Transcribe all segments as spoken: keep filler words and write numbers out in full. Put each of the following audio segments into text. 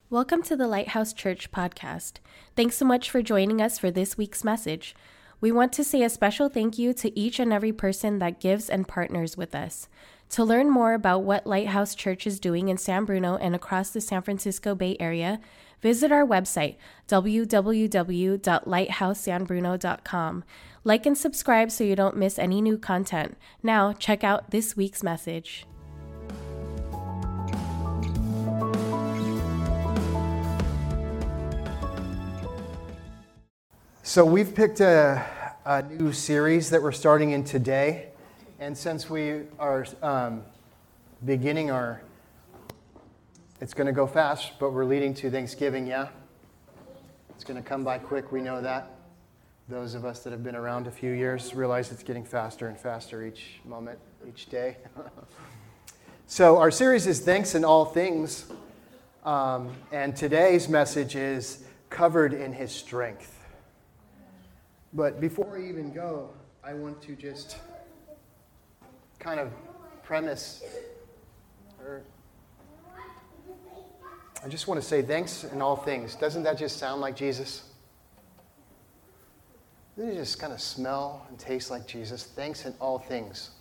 Welcome to the Lighthouse Church podcast. Thanks so much for joining us for this week's message. We want to say a special thank you to each and every person that gives and partners with us. To learn more about what Lighthouse Church is doing in San Bruno and across the San Francisco Bay Area, visit our website, w w w dot lighthouse san bruno dot com. Like and subscribe so you don't miss any new content. Now, check out this week's message. So we've picked a, a new series that we're starting in today. And since we are um, beginning our, it's going to go fast, but we're leading to Thanksgiving, yeah? It's going to come by quick, we know that. Those of us that have been around a few years realize it's getting faster and faster each moment, each day. So our series is Thanks in All Things. Um, and today's message is Covered in His Strength. But before I even go, I want to just kind of premise, or I just want to say thanks in all things. Doesn't that just sound like Jesus? Doesn't it just kind of smell and taste like Jesus? Thanks in all things.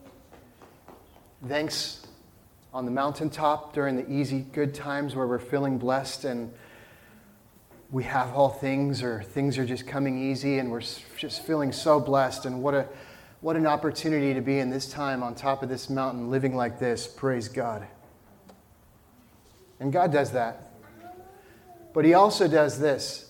Thanks on the mountaintop during the easy, good times where we're feeling blessed and we have all things, or things are just coming easy and we're just feeling so blessed. And what a what an opportunity to be in this time on top of this mountain living like this. Praise God. And God does that. But He also does this.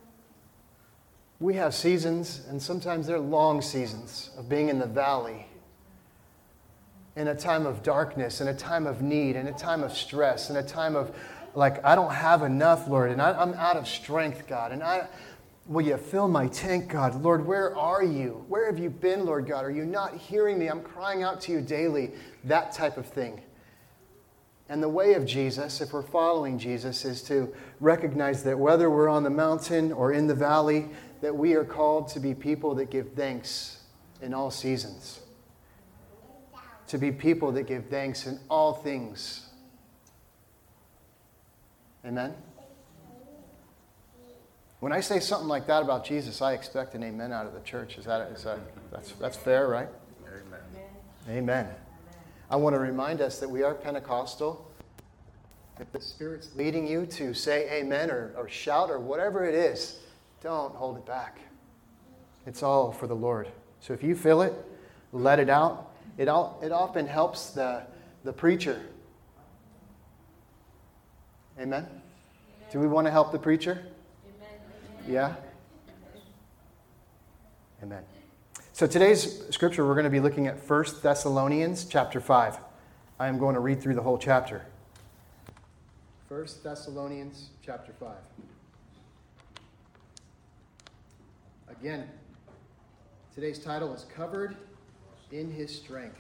We have seasons, and sometimes they're long seasons, of being in the valley, in a time of darkness, in a time of need, in a time of stress, in a time of like, I don't have enough, Lord, and I, I'm out of strength, God. And I, will you fill my tank, God? Lord, where are you? Where have you been, Lord God? Are you not hearing me? I'm crying out to you daily. That type of thing. And the way of Jesus, if we're following Jesus, is to recognize that whether we're on the mountain or in the valley, that we are called to be people that give thanks in all seasons. To be people that give thanks in all things. Amen? When I say something like that about Jesus, I expect an amen out of the church. Is that, is that that's, that's fair, right? Amen. Amen. I want to remind us that we are Pentecostal. If the Spirit's leading you to say amen or, or shout or whatever it is, don't hold it back. It's all for the Lord. So if you feel it, let it out. It, all, it often helps the, the preacher. Amen? Do we want to help the preacher? Amen. Yeah? Amen. So today's scripture, we're going to be looking at First Thessalonians chapter five. I am going to read through the whole chapter. First Thessalonians chapter five. Again, today's title is Covered in His Strength.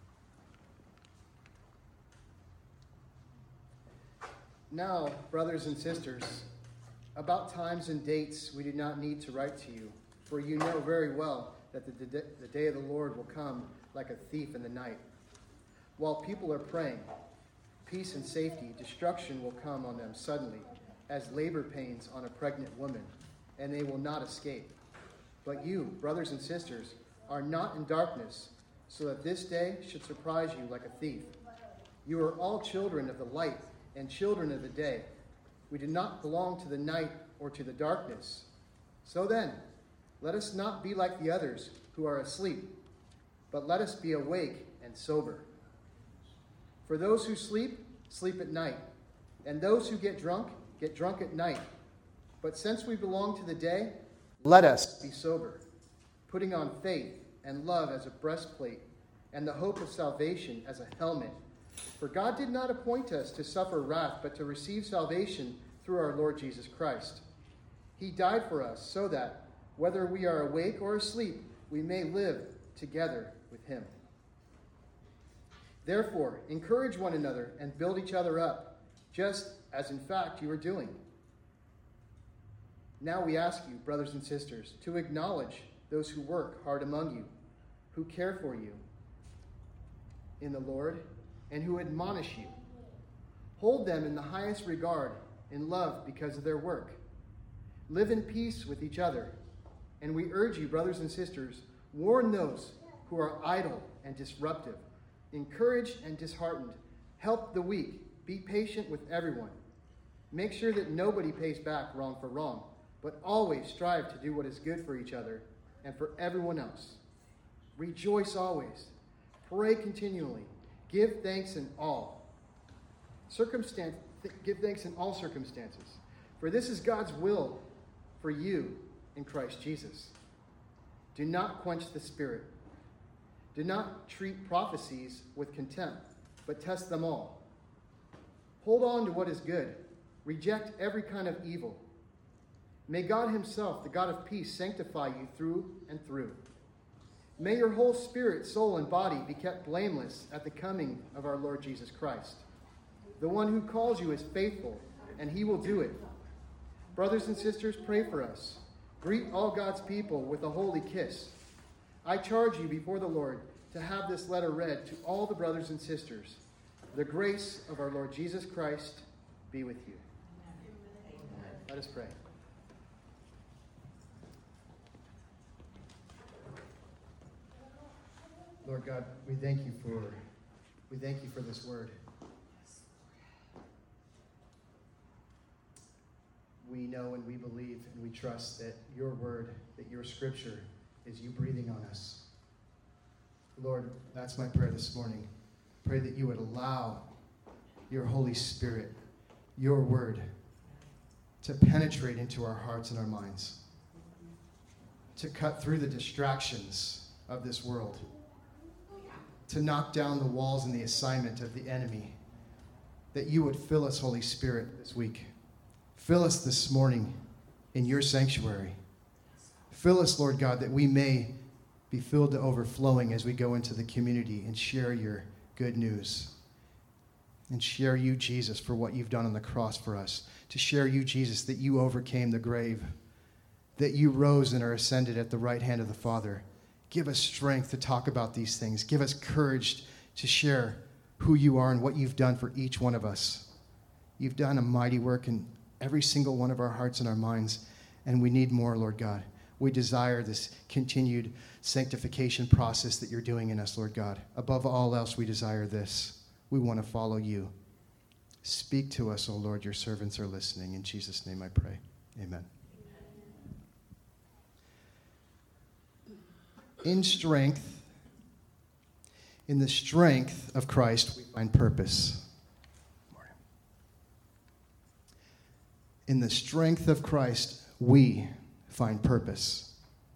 Now, brothers and sisters, about times and dates we do not need to write to you, for you know very well that the, the, the day of the Lord will come like a thief in the night. While people are praying, peace and safety, destruction will come on them suddenly, as labor pains on a pregnant woman, and they will not escape. But you, brothers and sisters, are not in darkness, so that this day should surprise you like a thief. You are all children of the light and children of the day. We do not belong to the night or to the darkness. So then, let us not be like the others who are asleep, but let us be awake and sober. For those who sleep, sleep at night, and those who get drunk, get drunk at night. But since we belong to the day, let us be sober, putting on faith and love as a breastplate, and the hope of salvation as a helmet. For God did not appoint us to suffer wrath, but to receive salvation through our Lord Jesus Christ. He died for us so that, whether we are awake or asleep, we may live together with Him. Therefore, encourage one another and build each other up, just as in fact you are doing. Now we ask you, brothers and sisters, to acknowledge those who work hard among you, who care for you in the Lord, and who admonish you. Hold them in the highest regard in love because of their work. Live in peace with each other. And we urge you, brothers and sisters, warn those who are idle and disruptive. Encourage and disheartened. Help the weak. Be patient with everyone. Make sure that nobody pays back wrong for wrong, but always strive to do what is good for each other and for everyone else. Rejoice always. Pray continually. Give thanks in all. Circumstance, give thanks in all circumstances, for this is God's will for you in Christ Jesus. Do not quench the Spirit. Do not treat prophecies with contempt, but test them all. Hold on to what is good. Reject every kind of evil. May God himself, the God of peace, sanctify you through and through. May your whole spirit, soul, and body be kept blameless at the coming of our Lord Jesus Christ. The one who calls you is faithful, and he will do it. Brothers and sisters, pray for us. Greet all God's people with a holy kiss. I charge you before the Lord to have this letter read to all the brothers and sisters. The grace of our Lord Jesus Christ be with you. Amen. Let us pray. Lord God, we thank you for we thank you for this word. We know and we believe and we trust that your word, that your scripture is you breathing on us. Lord, that's my prayer this morning. Pray that you would allow your Holy Spirit, your word, to penetrate into our hearts and our minds, to cut through the distractions of this world, to knock down the walls and the assignment of the enemy, that you would fill us, Holy Spirit, this week. Fill us this morning in your sanctuary. Fill us, Lord God, that we may be filled to overflowing as we go into the community and share your good news. And share you, Jesus, for what you've done on the cross for us. To share you, Jesus, that you overcame the grave, that you rose and are ascended at the right hand of the Father. Give us strength to talk about these things. Give us courage to share who you are and what you've done for each one of us. You've done a mighty work in every single one of our hearts and our minds, and we need more, Lord God. We desire this continued sanctification process that you're doing in us, Lord God. Above all else, we desire this. We want to follow you. Speak to us, O Lord. Your servants are listening. In Jesus' name I pray. Amen. In strength, in the strength of Christ, we find purpose. In the strength of Christ, we find purpose.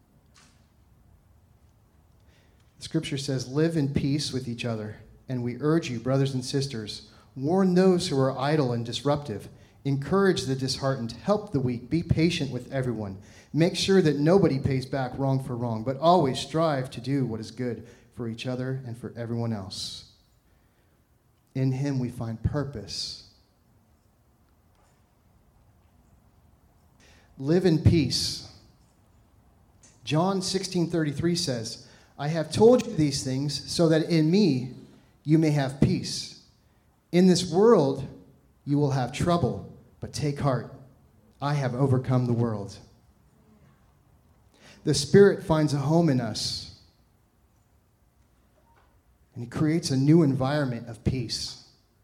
Scripture says, live in peace with each other. And we urge you, brothers and sisters, warn those who are idle and disruptive. Encourage the disheartened. Help the weak. Be patient with everyone. Make sure that nobody pays back wrong for wrong, but always strive to do what is good for each other and for everyone else. In him we find purpose. Live in peace. John sixteen thirty-three says, I have told you these things so that in me you may have peace. In this world you will have trouble, but take heart. I have overcome the world. The Spirit finds a home in us, and he creates a new environment of peace.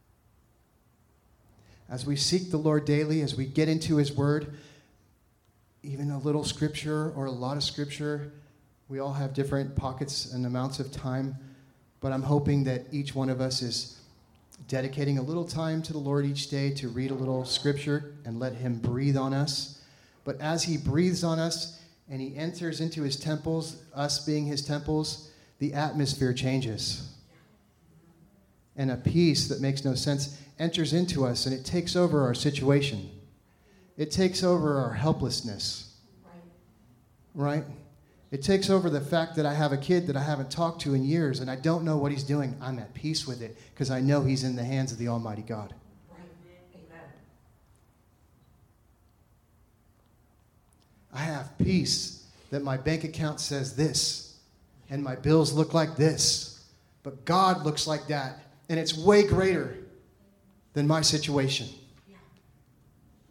As we seek the Lord daily, as we get into his word, even a little scripture or a lot of scripture, we all have different pockets and amounts of time, but I'm hoping that each one of us is dedicating a little time to the Lord each day to read a little scripture and let him breathe on us. But as he breathes on us and he enters into his temples, us being his temples, the atmosphere changes. And a peace that makes no sense enters into us, and it takes over our situation. It takes over our helplessness. Right? It takes over the fact that I have a kid that I haven't talked to in years, and I don't know what he's doing. I'm at peace with it because I know he's in the hands of the Almighty God. Right. Amen. I have peace that my bank account says this, and my bills look like this, but God looks like that, and it's way greater than my situation. Yeah.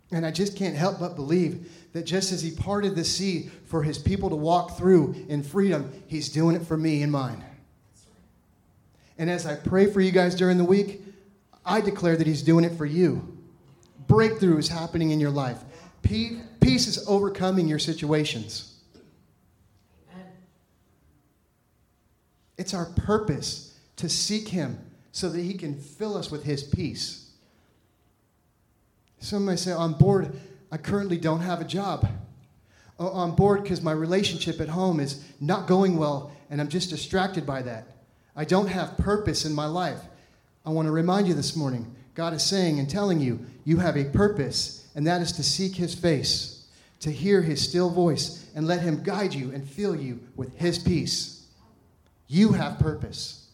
And I just can't help but believe that just as he parted the sea for his people to walk through in freedom, he's doing it for me and mine. And as I pray for you guys during the week, I declare that he's doing it for you. Breakthrough is happening in your life. Peace is overcoming your situations. It's our purpose to seek him so that he can fill us with his peace. Some may say, on board, I currently don't have a job. On board because my relationship at home is not going well and I'm just distracted by that. I don't have purpose in my life. I want to remind you this morning, God is saying and telling you, you have a purpose, and that is to seek his face, to hear his still voice, and let him guide you and fill you with his peace. You have purpose.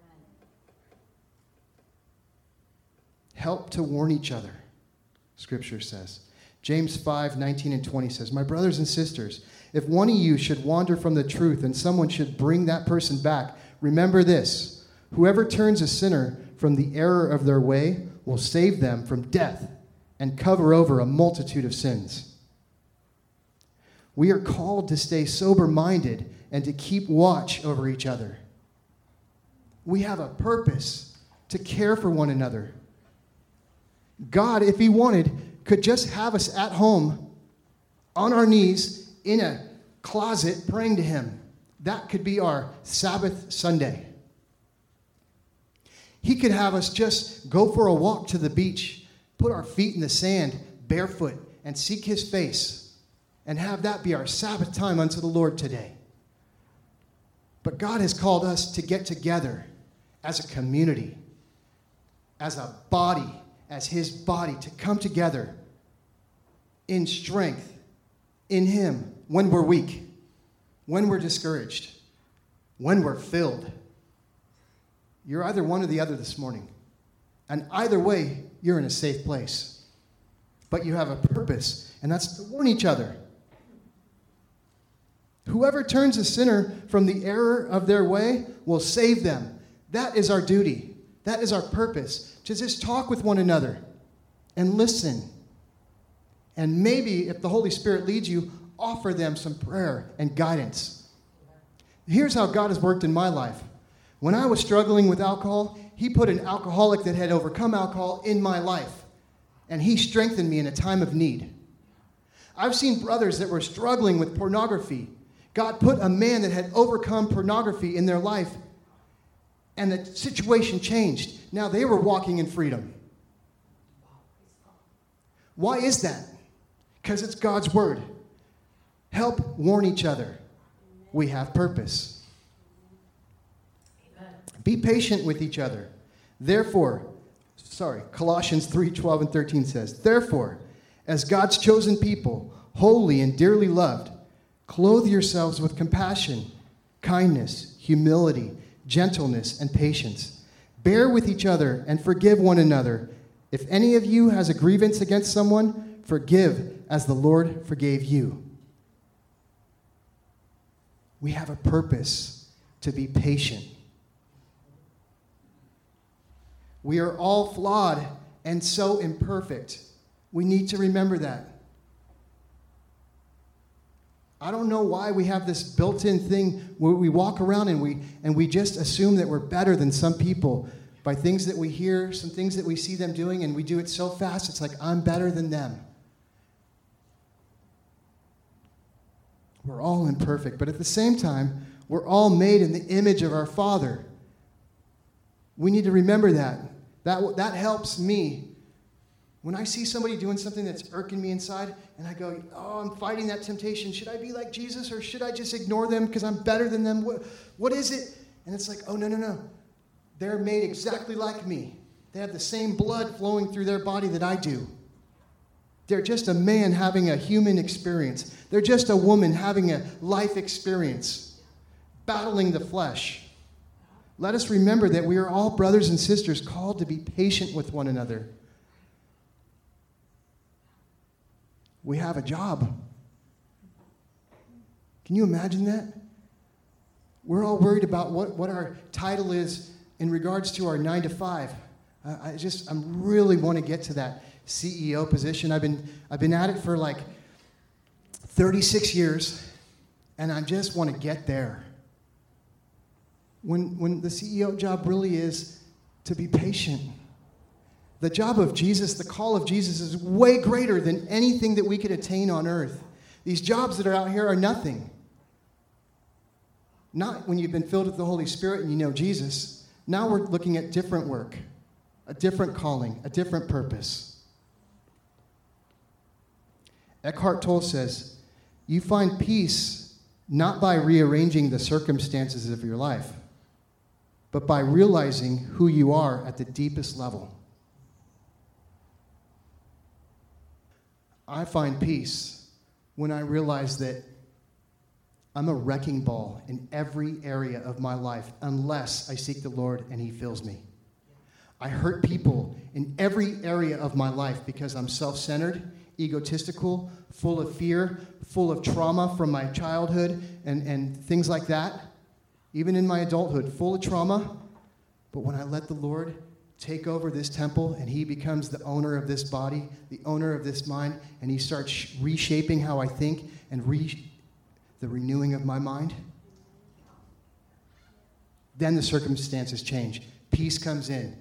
Help to warn each other, Scripture says. James five, nineteen and twenty says, my brothers and sisters, if one of you should wander from the truth and someone should bring that person back, remember this, whoever turns a sinner from the error of their way will save them from death and cover over a multitude of sins. We are called to stay sober-minded and to keep watch over each other. We have a purpose to care for one another. God, if he wanted, could just have us at home on our knees in a closet praying to him. That could be our Sabbath Sunday. He could have us just go for a walk to the beach, put our feet in the sand, barefoot, and seek his face, and have that be our Sabbath time unto the Lord today. But God has called us to get together as a community, as a body, as his body, to come together in strength in him when we're weak, when we're discouraged, when we're filled. You're either one or the other this morning. And either way, you're in a safe place. But you have a purpose, and that's to warn each other. Whoever turns a sinner from the error of their way will save them. That is our duty. That is our purpose, to just talk with one another and listen. And maybe, if the Holy Spirit leads you, offer them some prayer and guidance. Here's how God has worked in my life. When I was struggling with alcohol, he put an alcoholic that had overcome alcohol in my life, and he strengthened me in a time of need. I've seen brothers that were struggling with pornography. God put a man that had overcome pornography in their life, and the situation changed. Now they were walking in freedom. Why is that? Because it's God's word. Help warn each other. We have purpose. Be patient with each other. Therefore, sorry, Colossians three, twelve and thirteen says, therefore, as God's chosen people, holy and dearly loved, clothe yourselves with compassion, kindness, humility, gentleness, and patience. Bear with each other and forgive one another. If any of you has a grievance against someone, forgive as the Lord forgave you. We have a purpose to be patient. We are all flawed and so imperfect. We need to remember that. I don't know why we have this built-in thing where we walk around and we and we just assume that we're better than some people by things that we hear, some things that we see them doing, and we do it so fast, it's like, I'm better than them. We're all imperfect, but at the same time, we're all made in the image of our Father. We need to remember that. That, that helps me. When I see somebody doing something that's irking me inside, and I go, oh, I'm fighting that temptation. Should I be like Jesus, or should I just ignore them because I'm better than them? What, what is it? And it's like, oh, no, no, no. They're made exactly like me. They have the same blood flowing through their body that I do. They're just a man having a human experience. They're just a woman having a life experience, battling the flesh. Let us remember that we are all brothers and sisters called to be patient with one another. We have a job. Can you imagine that? We're all worried about what, what our title is in regards to our nine to five. Uh, I just, I really want to get to that. C E O position. I've been I've been at it for like thirty-six years, and I just want to get there. When when the C E O job really is to be patient. The job of Jesus, the call of Jesus, is way greater than anything that we could attain on earth. These jobs that are out here are nothing. Not when you've been filled with the Holy Spirit and you know Jesus. Now we're looking at different work, a different calling, a different purpose. Eckhart Tolle says, you find peace not by rearranging the circumstances of your life, but by realizing who you are at the deepest level. I find peace when I realize that I'm a wrecking ball in every area of my life unless I seek the Lord and He fills me. I hurt people in every area of my life because I'm self-centered, egotistical, full of fear, full of trauma from my childhood and, and things like that. Even in my adulthood, full of trauma. But when I let the Lord take over this temple and He becomes the owner of this body, the owner of this mind, and He starts reshaping how I think and re- the renewing of my mind, then the circumstances change. Peace comes in.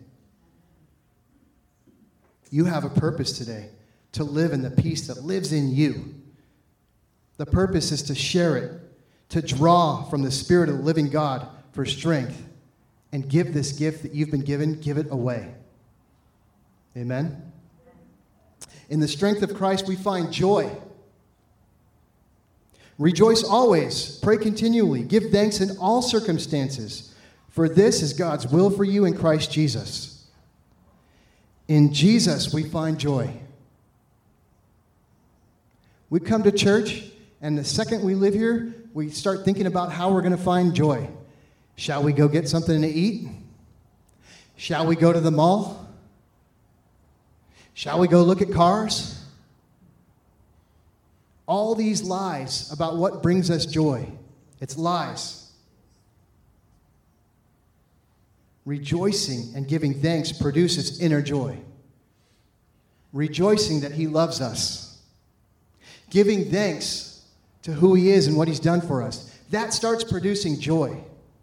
You have a purpose today to live in the peace that lives in you. The purpose is to share it, to draw from the Spirit of the living God for strength, and give this gift that you've been given, give it away. Amen? In the strength of Christ, we find joy. Rejoice always, pray continually, give thanks in all circumstances, for this is God's will for you in Christ Jesus. In Jesus, we find joy. We come to church, and the second we live here, we start thinking about how we're going to find joy. Shall we go get something to eat? Shall we go to the mall? Shall we go look at cars? All these lies about what brings us joy. It's lies. Rejoicing and giving thanks produces inner joy. Rejoicing that He loves us. Giving thanks to who He is and what He's done for us. That starts producing joy.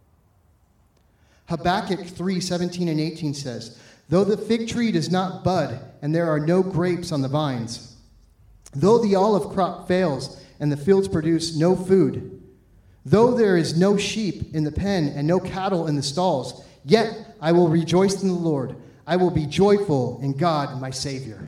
Habakkuk three seventeen and eighteen says, though the fig tree does not bud and there are no grapes on the vines, though the olive crop fails and the fields produce no food, though there is no sheep in the pen and no cattle in the stalls, yet I will rejoice in the Lord. I will be joyful in God, my Savior.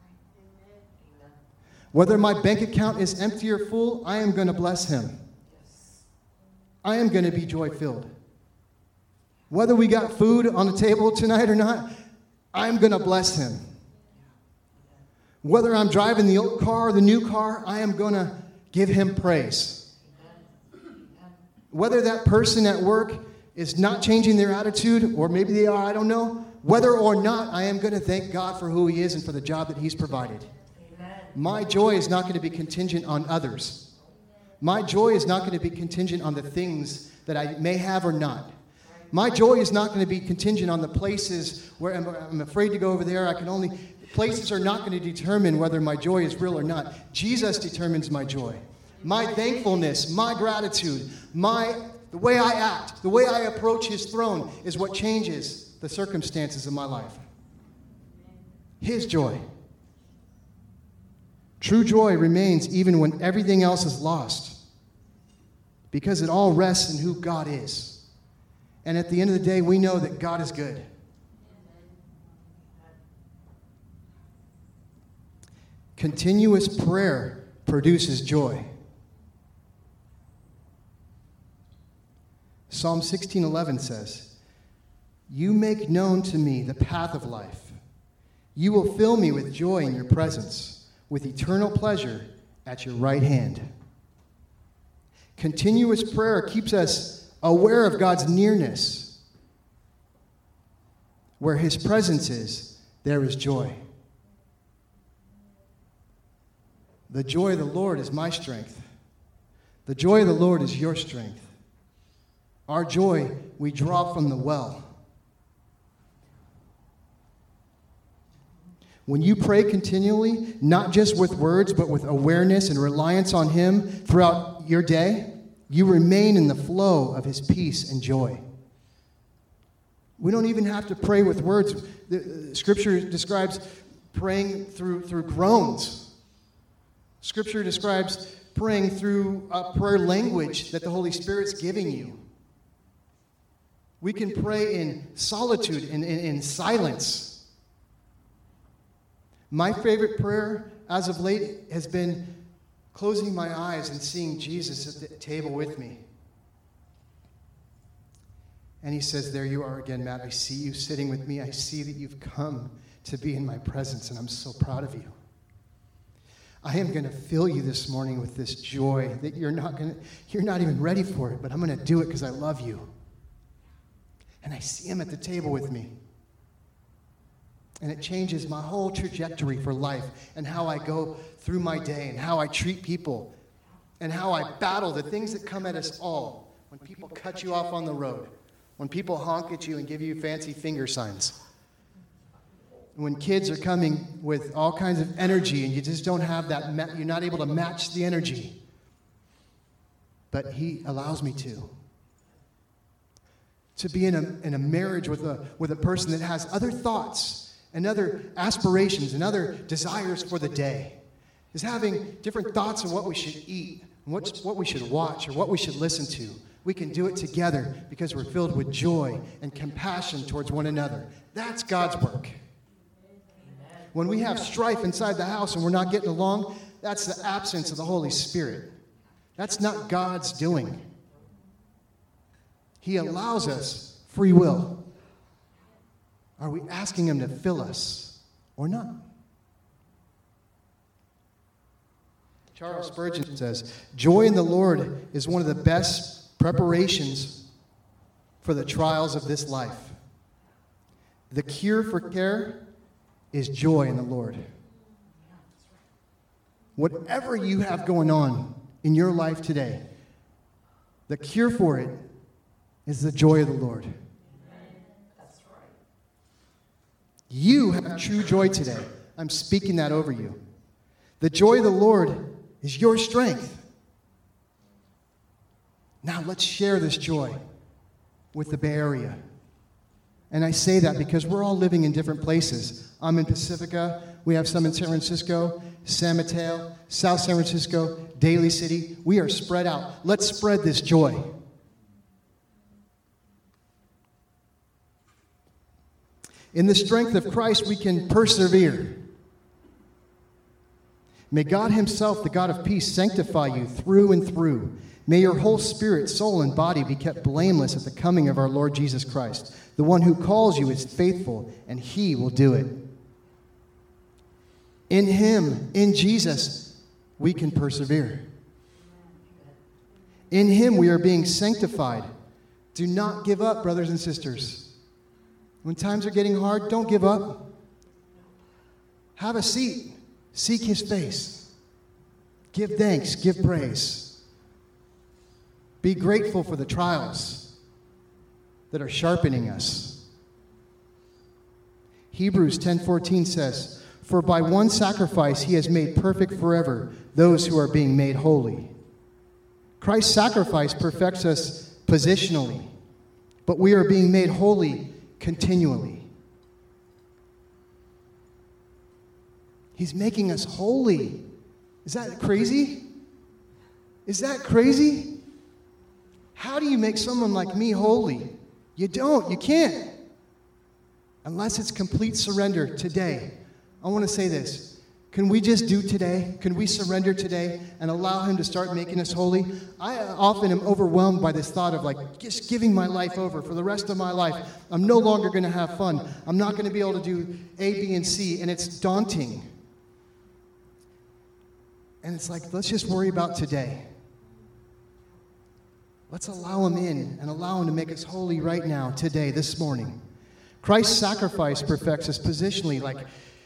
Whether my bank account is empty or full, I am going to bless Him. I am going to be joy-filled. Whether we got food on the table tonight or not, I'm going to bless Him. Whether I'm driving the old car or the new car, I am going to give Him praise. Whether that person at work is not changing their attitude, or maybe they are, I don't know. Whether or not, I am going to thank God for who He is and for the job that He's provided. Amen. My joy is not going to be contingent on others. My joy is not going to be contingent on the things that I may have or not. My joy is not going to be contingent on the places where I'm, I'm afraid to go over there. I can only, places are not going to determine whether my joy is real or not. Jesus determines my joy. My thankfulness, my gratitude, my, the way I act, the way I approach His throne is what changes the circumstances of my life. His joy. True joy remains even when everything else is lost, because it all rests in who God is. And at the end of the day, we know that God is good. Continuous prayer produces joy. Psalm sixteen eleven says, you make known to me the path of life. You will fill me with joy in your presence, with eternal pleasure at your right hand. Continuous prayer keeps us aware of God's nearness. Where His presence is, there is joy. The joy of the Lord is my strength. The joy of the Lord is your strength. Our joy we draw from the well. When you pray continually, not just with words, but with awareness and reliance on Him throughout your day, you remain in the flow of His peace and joy. We don't even have to pray with words. The Scripture describes praying through, through groans. Scripture describes praying through a prayer language that the Holy Spirit's giving you. We can pray in solitude and in, in, in silence. My favorite prayer as of late has been closing my eyes and seeing Jesus at the table with me. And He says, there you are again, Matt. I see you sitting with me. I see that you've come to be in my presence, and I'm so proud of you. I am going to fill you this morning with this joy that you're not going to, you're not even ready for it, but I'm going to do it because I love you. And I see Him at the table with me. And it changes my whole trajectory for life and how I go through my day and how I treat people and how I battle the things that come at us all. When people cut you off on the road, when people honk at you and give you fancy finger signs, when kids are coming with all kinds of energy and you just don't have that, ma- you're not able to match the energy. But He allows me to. To be in a, in a marriage with a, with a person that has other thoughts and other aspirations and other desires for the day, is having different thoughts on what we should eat, and what, what we should watch, or what we should listen to. We can do it together because we're filled with joy and compassion towards one another. That's God's work. When we have strife inside the house and we're not getting along, that's the absence of the Holy Spirit. That's not God's doing. He allows us free will. Are we asking Him to fill us or not? Charles Spurgeon says, joy in the Lord is one of the best preparations for the trials of this life. The cure for care is joy in the Lord. Whatever you have going on in your life today, the cure for it is the joy of the Lord. You have true joy today. I'm speaking that over you. The joy of the Lord is your strength. Now let's share this joy with the Bay Area. And I say that because we're all living in different places. I'm in Pacifica. We have some in San Francisco, San Mateo, South San Francisco, Daly City. We are spread out. Let's spread this joy. In the strength of Christ, we can persevere. May God Himself, the God of peace, sanctify you through and through. May your whole spirit, soul, and body be kept blameless at the coming of our Lord Jesus Christ. The one who calls you is faithful, and He will do it. In Him, in Jesus, we can persevere. In Him, we are being sanctified. Do not give up, brothers and sisters. When times are getting hard, don't give up. Have a seat. Seek His face. Give thanks. Give praise. Be grateful for the trials that are sharpening us. Hebrews ten fourteen says, for by one sacrifice He has made perfect forever those who are being made holy. Christ's sacrifice perfects us positionally, but we are being made holy continually. He's making us holy. Is that crazy? Is that crazy? How do you make someone like me holy? You don't. You can't. Unless it's complete surrender today. I want to say this. Can we just do today? Can we surrender today and allow Him to start making us holy? I often am overwhelmed by this thought of like just giving my life over for the rest of my life. I'm no longer going to have fun. I'm not going to be able to do A, B, and C, and it's daunting. And it's like, let's just worry about today. Let's allow Him in and allow Him to make us holy right now, today, this morning. Christ's sacrifice perfects us positionally, like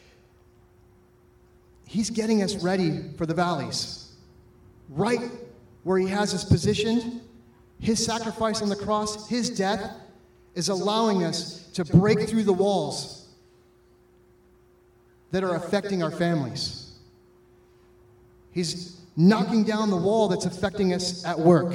He's getting us ready for the valleys. Right where He has us positioned, His sacrifice on the cross, His death, is allowing us to break through the walls. that are affecting our families. He's knocking down the wall that's affecting us at work.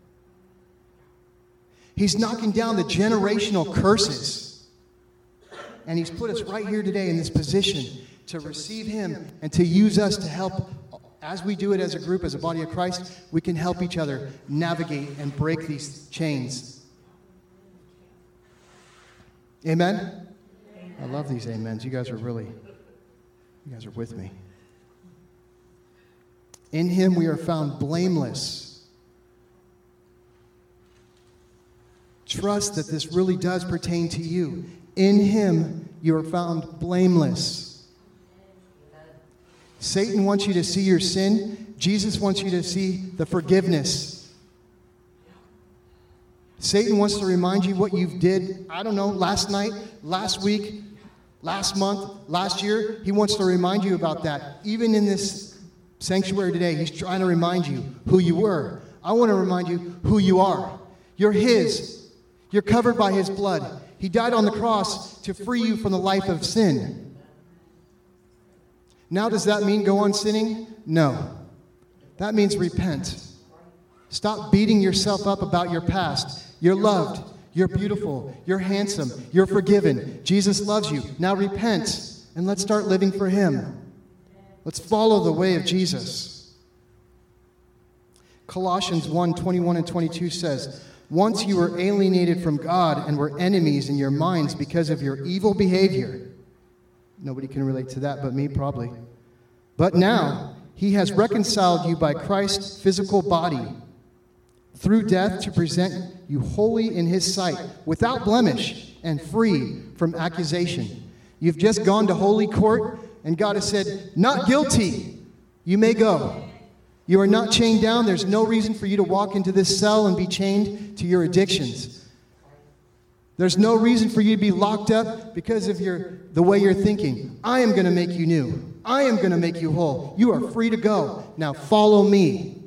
He's knocking down the generational curses. And he's put us right here today in this position to receive him and to use us to help. As we do it as a group, as a body of Christ, we can help each other navigate and break these chains. Amen? I love these amens. You guys are really, you guys are with me. In him we are found blameless. Trust that this really does pertain to you. In him you are found blameless. Satan wants you to see your sin. Jesus wants you to see the forgiveness. Satan wants to remind you what you did, I don't know, last night, last week, last month, last year. He wants to remind you about that. Even in this sanctuary today, he's trying to remind you who you were. I want to remind you who you are. You're his. You're covered by his blood. He died on the cross to free you from the life of sin. Now, does that mean go on sinning? No. That means repent. Stop beating yourself up about your past. You're loved. You're beautiful. You're handsome. You're forgiven. Jesus loves you. Now repent, and let's start living for him. Let's follow the way of Jesus. Colossians one, twenty-one and twenty-two says, once you were alienated from God and were enemies in your minds because of your evil behavior. Nobody can relate to that but me, probably. But now, he has reconciled you by Christ's physical body through death to present you holy in his sight, without blemish and free from accusation. You've just gone to holy court, and God has said, not guilty. You may go. You are not chained down. There's no reason for you to walk into this cell and be chained to your addictions. There's no reason for you to be locked up because of your the way you're thinking. I am going to make you new. I am going to make you whole. You are free to go. Now follow me.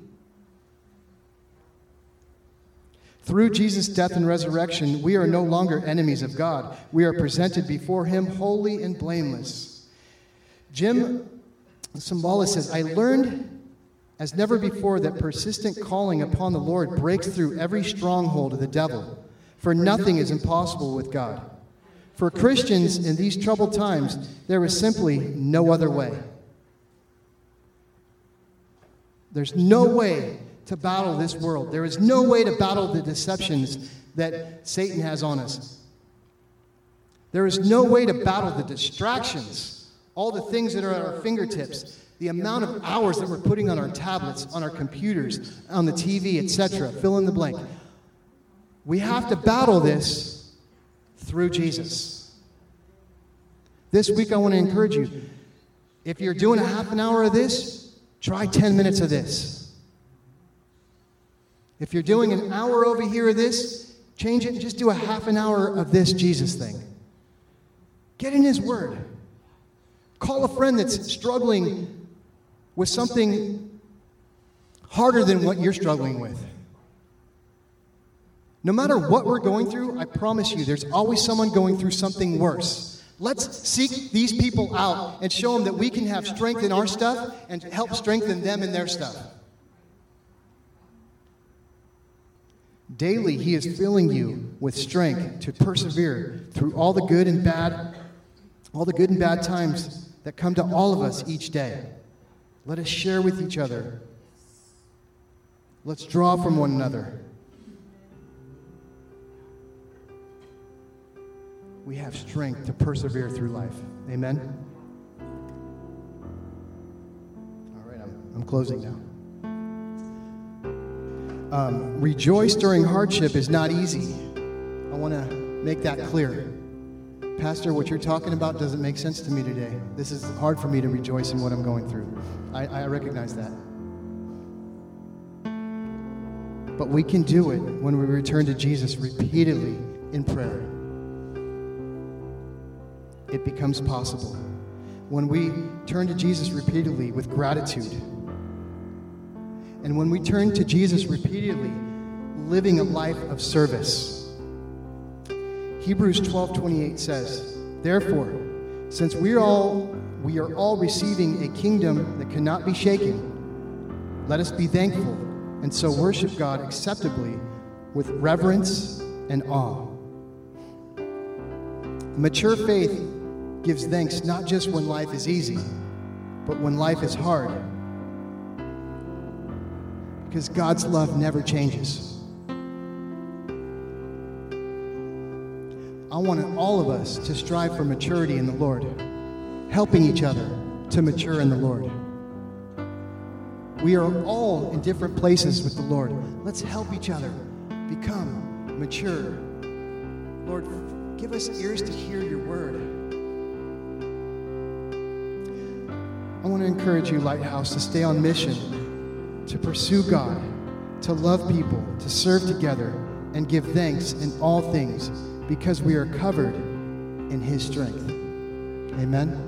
Through Jesus' death and resurrection, we are no longer enemies of God. We are presented before him holy and blameless. Jim Cymbala says, I learned as never before that persistent calling upon the Lord breaks through every stronghold of the devil. For nothing is impossible with God. For Christians in these troubled times, there is simply no other way. There's no way to battle this world. There is no way to battle the deceptions that Satan has on us. There is no way to battle the distractions, all the things that are at our fingertips, the amount of hours that we're putting on our tablets, on our computers, on the T V, et cetera. Fill in the blank. We have to battle this through Jesus. This week I want to encourage you, if you're doing a half an hour of this, try ten minutes of this. If you're doing an hour over here of this, change it and just do a half an hour of this Jesus thing. Get in his word. Call a friend that's struggling with something harder than what you're struggling with. No matter what we're going through, I promise you, there's always someone going through something worse. Let's seek these people out and show them that we can have strength in our stuff and help strengthen them in their stuff. Daily, he is filling you with strength to persevere through all the good and bad, all the good and bad times that come to all of us each day. Let us share with each other. Let's draw from one another. We have strength to persevere through life. Amen? All right, I'm, I'm closing now. Um, rejoice during hardship is not easy. I want to make that clear. Pastor, what you're talking about doesn't make sense to me today. This is hard for me to rejoice in what I'm going through. I, I recognize that. But we can do it when we return to Jesus repeatedly in prayer. It becomes possible. When we turn to Jesus repeatedly with gratitude, and when we turn to Jesus repeatedly, living a life of service. Hebrews twelve twenty-eight says, therefore, since we are all we are all receiving a kingdom that cannot be shaken. Let us be thankful and so worship God acceptably with reverence and awe. Mature faith gives thanks not just when life is easy, but when life is hard. Because God's love never changes. I want all of us to strive for maturity in the Lord, helping each other to mature in the Lord. We are all in different places with the Lord. Let's help each other become mature. Lord, give us ears to hear your word. I want to encourage you, Lighthouse, to stay on mission, to pursue God, to love people, to serve together, and give thanks in all things, because we are covered in his strength. Amen.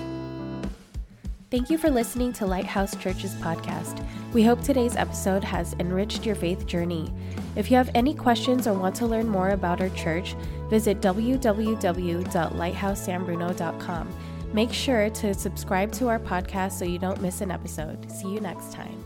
Thank you for listening to Lighthouse Church's podcast. We hope today's episode has enriched your faith journey. If you have any questions or want to learn more about our church, visit w w w dot lighthouse san bruno dot com. Make sure to subscribe to our podcast so you don't miss an episode. See you next time.